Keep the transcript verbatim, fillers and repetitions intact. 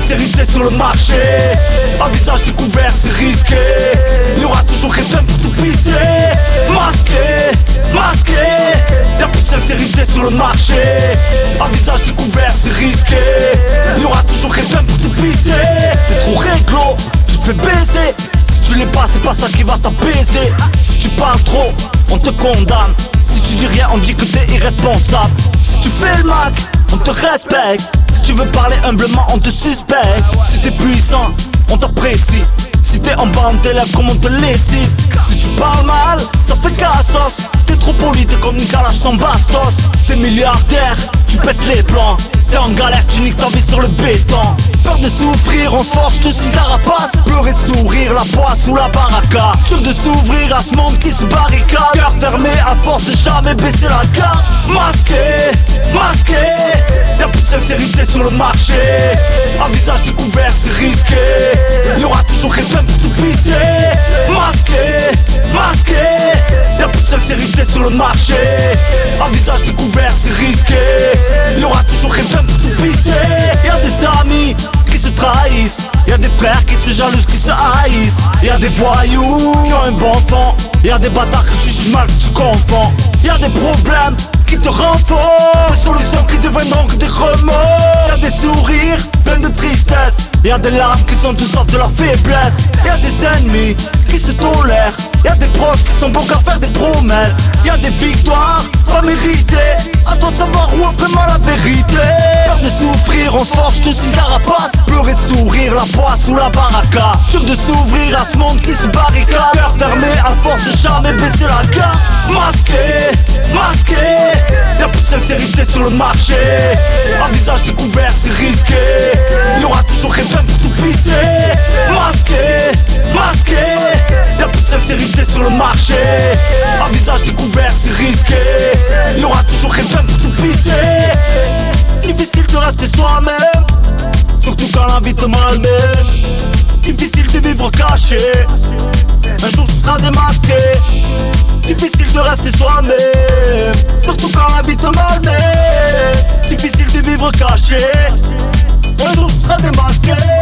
sincérité sur le marché. Un visage découvert, c'est risqué. Il y aura toujours quelqu'un pour tout pisser. Masqué, masqué. Y'a plus de sincérité sur le marché. Un visage découvert, c'est risqué. Il y aura toujours quelqu'un pour tout pisser. T'es trop réglo, tu te fais baiser. Si tu l'es pas, c'est pas ça qui va t'apaiser. Si tu parles trop, on te condamne. Si tu dis rien, on dit que t'es irresponsable. Si tu fais le Mac, on te respecte. Si tu veux parler humblement, on te suspecte. Si t'es puissant, on t'apprécie. Si t'es en bas, on t'élève comme on te lessive. Si tu parles mal, ça fait cassos. T'es trop poli, t'es comme une calage sans bastos. T'es milliardaire, tu pètes les plans. T'es en galère, tu niques ta vie sur le béton. Peur de souffrir, on se forge, je suis une carapace. Pleurer, sourire, la poisse ou la baraka. Dur de s'ouvrir à ce monde qui se barricade. Cœur fermé à force de jamais baisser la garde. Masqué, masqué. Y'a plus de sincérité sur le marché. Un visage découvert, c'est risqué. Il y aura toujours quelqu'un pour tout pisser. Masqué, masqué. Y'a plus de sincérité sur le marché. Un visage découvert, c'est risqué. Il y aura toujours quelqu'un pour tout pisser. Y'a des amis qui se trahissent. Y'a des frères qui se jalousent, qui se haïssent. Y'a des voyous qui ont un bon fond. Y'a des bâtards que tu juges mal, que tu confonds. Y'a des problèmes qui te rendent faux. Des solutions qui deviendront que des remords. Y'a des sourires pleins de tristesse. Y'a des larmes qui sont tout sortes de la faiblesse. Y'a des ennemis qui se tolèrent. Y'a des proches qui sont bons qu'à faire des promesses. Y'a des victoires pas méritées. À toi de savoir où est vraiment la vérité. Peur de souffrir, on se forge tous une carapace. Pleurer, sourire, la poisse ou la baraka. Dur de s'ouvrir à ce monde qui se barricade. Cœur fermé à force de jamais baisser la garde. Masqué, masqué. Y'a plus de sincérité sur le marché. Un visage découvert, c'est risqué. Il y aura toujours quelqu'un pour tout pisser. Masqué, masqué. Y'a plus de sincérité sur le marché. Un visage découvert, c'est risqué. Il y aura toujours quelqu'un pour tout pisser. Difficile de rester soi-même, surtout quand la vie te malmène. Difficile de vivre caché, un jour tu seras démasqué. Difficile de rester soi-même, surtout quand la vie te malmène. Difficile de vivre caché, un jour tu seras démasqué.